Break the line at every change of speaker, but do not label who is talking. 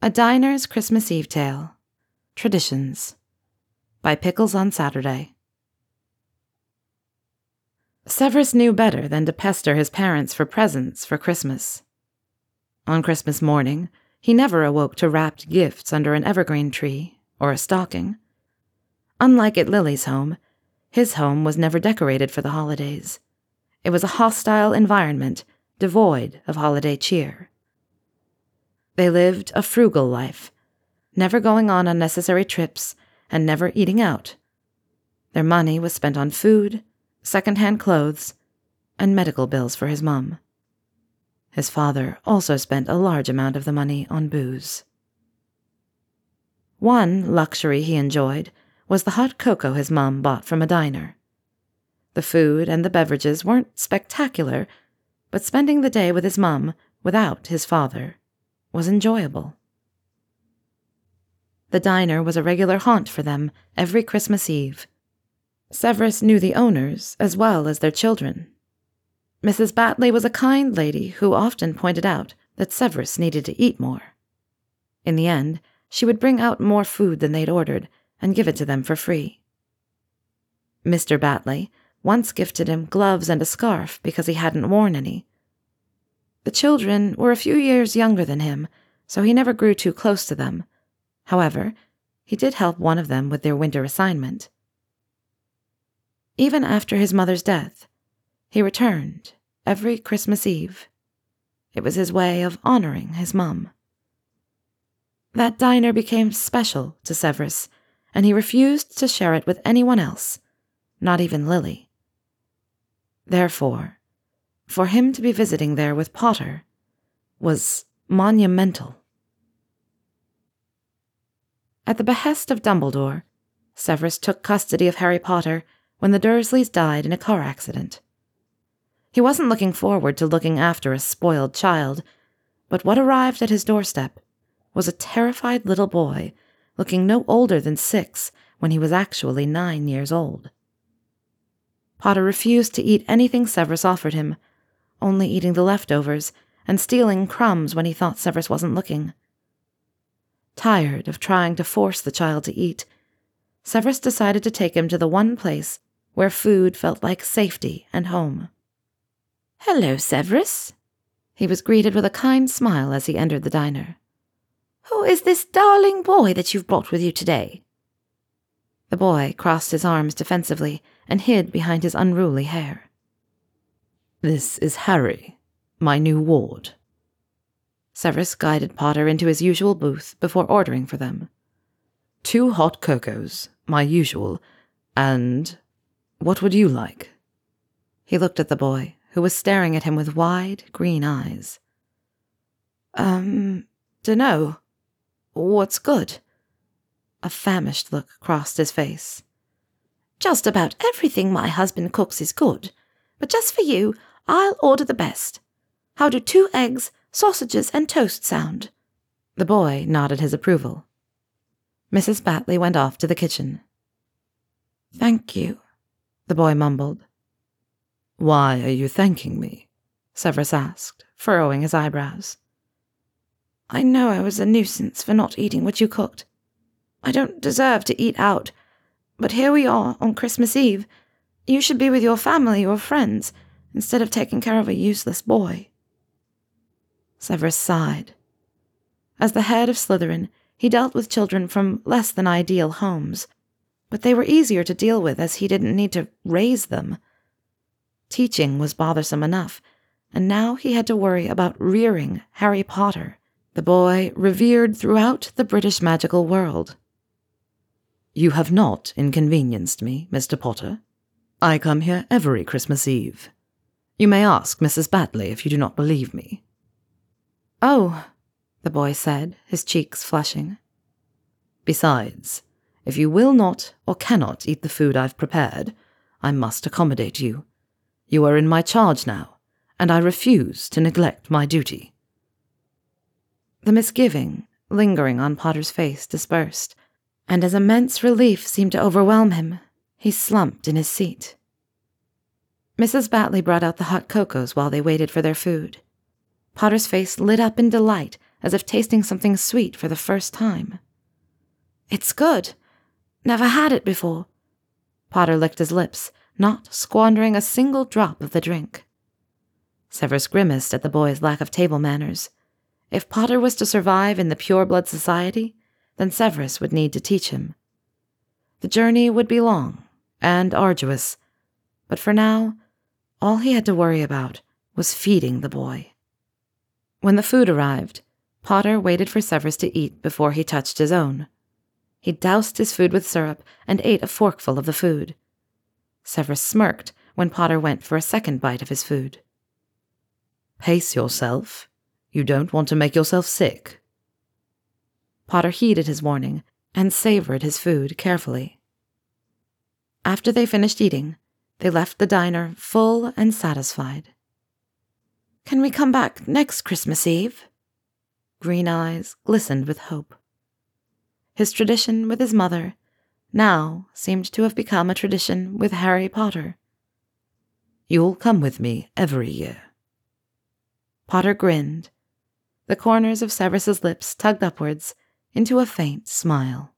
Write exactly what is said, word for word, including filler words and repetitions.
A Diner's Christmas Eve Tale. Traditions. By Pickles on Saturday. Severus knew better than to pester his parents for presents for Christmas. On Christmas morning, he never awoke to wrapped gifts under an evergreen tree or a stocking. Unlike at Lily's home, his home was never decorated for the holidays. It was a hostile environment, devoid of holiday cheer. They lived a frugal life, never going on unnecessary trips and never eating out. Their money was spent on food, second-hand clothes, and medical bills for his mum. His father also spent a large amount of the money on booze. One luxury he enjoyed was the hot cocoa his mum bought from a diner. The food and the beverages weren't spectacular, but spending the day with his mum without his father was enjoyable. The diner was a regular haunt for them every Christmas Eve. Severus knew the owners as well as their children. Missus Batley was a kind lady who often pointed out that Severus needed to eat more. In the end, she would bring out more food than they'd ordered and give it to them for free. Mister Batley once gifted him gloves and a scarf because he hadn't worn any. The children were a few years younger than him, so he never grew too close to them. However, he did help one of them with their winter assignment. Even after his mother's death, he returned every Christmas Eve. It was his way of honoring his mum. That diner became special to Severus, and he refused to share it with anyone else, not even Lily. Therefore, for him to be visiting there with Potter was monumental. At the behest of Dumbledore, Severus took custody of Harry Potter when the Dursleys died in a car accident. He wasn't looking forward to looking after a spoiled child, but what arrived at his doorstep was a terrified little boy looking no older than six when he was actually nine years old. Potter refused to eat anything Severus offered him, only eating the leftovers and stealing crumbs when he thought Severus wasn't looking. Tired of trying to force the child to eat, Severus decided to take him to the one place where food felt like safety and home. "Hello, Severus." He was greeted with a kind smile as he entered the diner. "Who is this darling boy that you've brought with you today?" The boy crossed his arms defensively and hid behind his unruly hair.
"This is Harry, my new ward."
Severus guided Potter into his usual booth before ordering for them.
Two hot cocos, my usual, and what would you like?
He looked at the boy, who was staring at him with wide, green eyes. Um, dunno. What's good? A famished look crossed his face. Just about everything my husband cooks is good, but just for you, I'll order the best. How do two eggs, sausages, and toast sound?" The boy nodded his approval. Missus Batley went off to the kitchen. "Thank you," the boy mumbled.
"Why are you thanking me?"
Severus asked, furrowing his eyebrows. "I know I was a nuisance for not eating what you cooked. I don't deserve to eat out, but here we are on Christmas Eve. You should be with your family or friends instead of taking care of a useless boy." Severus sighed. As the head of Slytherin, he dealt with children from less than ideal homes, but they were easier to deal with as he didn't need to raise them. Teaching was bothersome enough, and now he had to worry about rearing Harry Potter, the boy revered throughout the British magical world.
"You have not inconvenienced me, Mister Potter. I come here every Christmas Eve. You may ask Missus Batley if you do not believe me."
"Oh," the boy said, his cheeks flushing.
"Besides, if you will not or cannot eat the food I've prepared, I must accommodate you. You are in my charge now, and I refuse to neglect my duty."
The misgiving lingering on Potter's face dispersed, and as immense relief seemed to overwhelm him, he slumped in his seat. Missus Batley brought out the hot cocos while they waited for their food. Potter's face lit up in delight as if tasting something sweet for the first time. "It's good. Never had it before." Potter licked his lips, not squandering a single drop of the drink. Severus grimaced at the boy's lack of table manners. If Potter was to survive in the pure-blood society, then Severus would need to teach him. The journey would be long and arduous, but for now, all he had to worry about was feeding the boy. When the food arrived, Potter waited for Severus to eat before he touched his own. He doused his food with syrup and ate a forkful of the food. Severus smirked when Potter went for a second bite of his food.
"Pace yourself. You don't want to make yourself sick."
Potter heeded his warning and savored his food carefully. After they finished eating, they left the diner full and satisfied. "Can we come back next Christmas Eve?" Green eyes glistened with hope. His tradition with his mother now seemed to have become a tradition with Harry Potter.
"You'll come with me every year."
Potter grinned. The corners of Severus's lips tugged upwards into a faint smile.